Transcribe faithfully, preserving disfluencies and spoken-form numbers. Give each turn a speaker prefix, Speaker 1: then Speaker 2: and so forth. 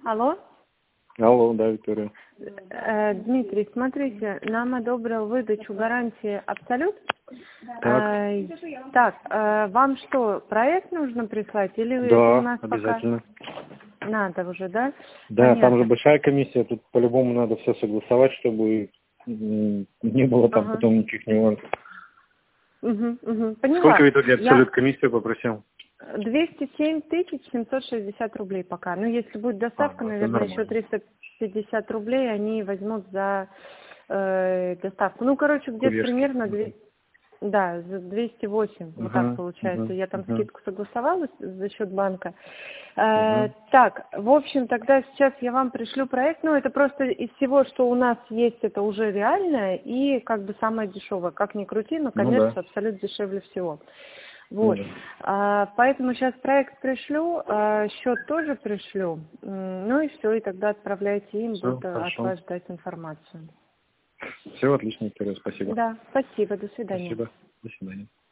Speaker 1: Алло?
Speaker 2: Алло, да, Виктория.
Speaker 1: Э, Дмитрий, смотрите, нам одобрил выдачу гарантии «Абсолют».
Speaker 2: Так.
Speaker 1: Э, так, э, вам что, проект нужно прислать или это
Speaker 2: Да,
Speaker 1: у нас
Speaker 2: обязательно.
Speaker 1: пока надо уже, да?
Speaker 2: Да,
Speaker 1: Понятно.
Speaker 2: там же большая комиссия, тут по-любому надо все согласовать, чтобы м, не было там
Speaker 1: Ага.
Speaker 2: потом никаких нюансов.
Speaker 1: Угу, угу. Поняла.
Speaker 2: Сколько в итоге Абсолют
Speaker 1: Я
Speaker 2: комиссию попросил?
Speaker 1: двести семь тысяч семьсот шестьдесят рублей пока. Ну, если будет доставка,
Speaker 2: А, это
Speaker 1: наверное, еще
Speaker 2: нормально.
Speaker 1: триста пятьдесят рублей они возьмут за э, доставку. Ну, короче, где-то
Speaker 2: Курьерский.
Speaker 1: примерно две- да, за двести восемь, вот так
Speaker 2: Угу,
Speaker 1: получается.
Speaker 2: угу,
Speaker 1: Я там
Speaker 2: угу,
Speaker 1: скидку согласовала с- за счет банка. Э,
Speaker 2: угу.
Speaker 1: так, в общем, тогда сейчас я вам пришлю проект. Ну, это просто из всего, что у нас есть, это уже реальное и как бы самое дешевое. Как ни крути, но
Speaker 2: Ну да.
Speaker 1: коммерция абсолютно дешевле всего.
Speaker 2: Ну
Speaker 1: Вот.
Speaker 2: да.
Speaker 1: А, поэтому сейчас проект пришлю, а, счет тоже пришлю. М, Ну и все, и тогда отправляйте им,
Speaker 2: Все,
Speaker 1: буду от
Speaker 2: хорошо.
Speaker 1: вас ждать информацию.
Speaker 2: Все отлично, Виктория, спасибо.
Speaker 1: Да, спасибо, до свидания.
Speaker 2: Спасибо. До свидания.